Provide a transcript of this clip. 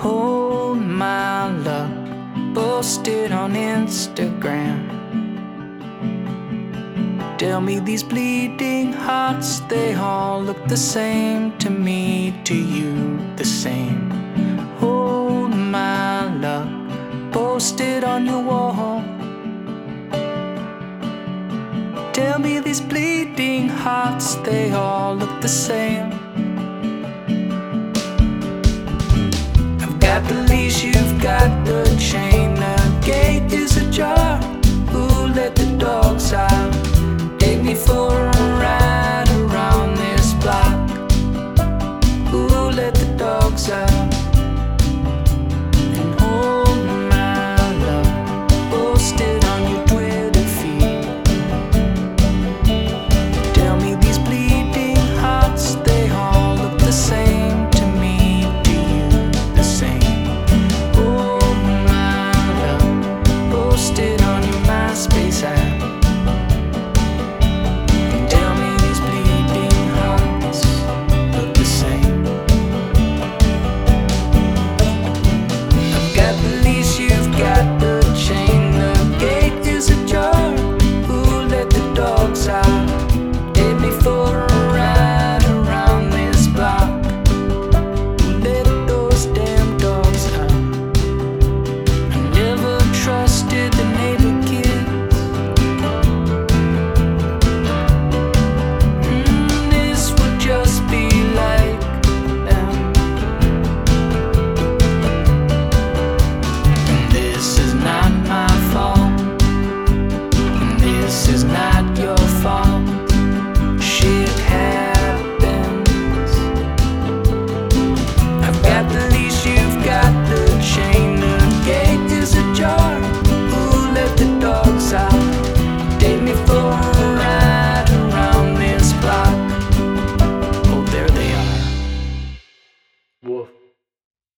Hold my luck, posted on Instagram. Tell me these bleeding hearts, they all look the same to me, to you the same. Hold my luck, posted on your wall. Tell me these bleeding hearts, they all look the same.